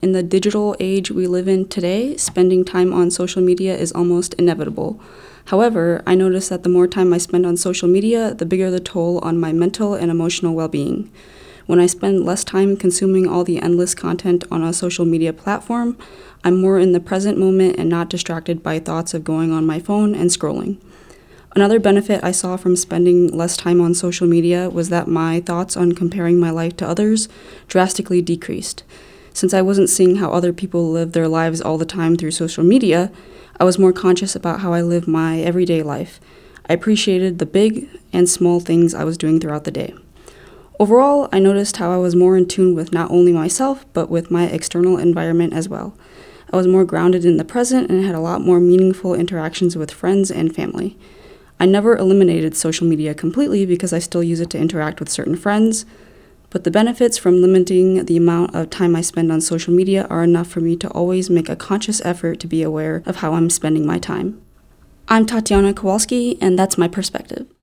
In the digital age we live in today, spending time on social media is almost inevitable. However, I notice that the more time I spend on social media, the bigger the toll on my mental and emotional well-being. When I spend less time consuming all the endless content on a social media platform, I'm more in the present moment and not distracted by thoughts of going on my phone and scrolling. Another benefit I saw from spending less time on social media was that my thoughts on comparing my life to others drastically decreased. Since I wasn't seeing how other people live their lives all the time through social media, I was more conscious about how I live my everyday life. I appreciated the big and small things I was doing throughout the day. Overall, I noticed how I was more in tune with not only myself, but with my external environment as well. I was more grounded in the present and had a lot more meaningful interactions with friends and family. I never eliminated social media completely because I still use it to interact with certain friends, but the benefits from limiting the amount of time I spend on social media are enough for me to always make a conscious effort to be aware of how I'm spending my time. I'm Tatiana Kowalski, and that's my perspective.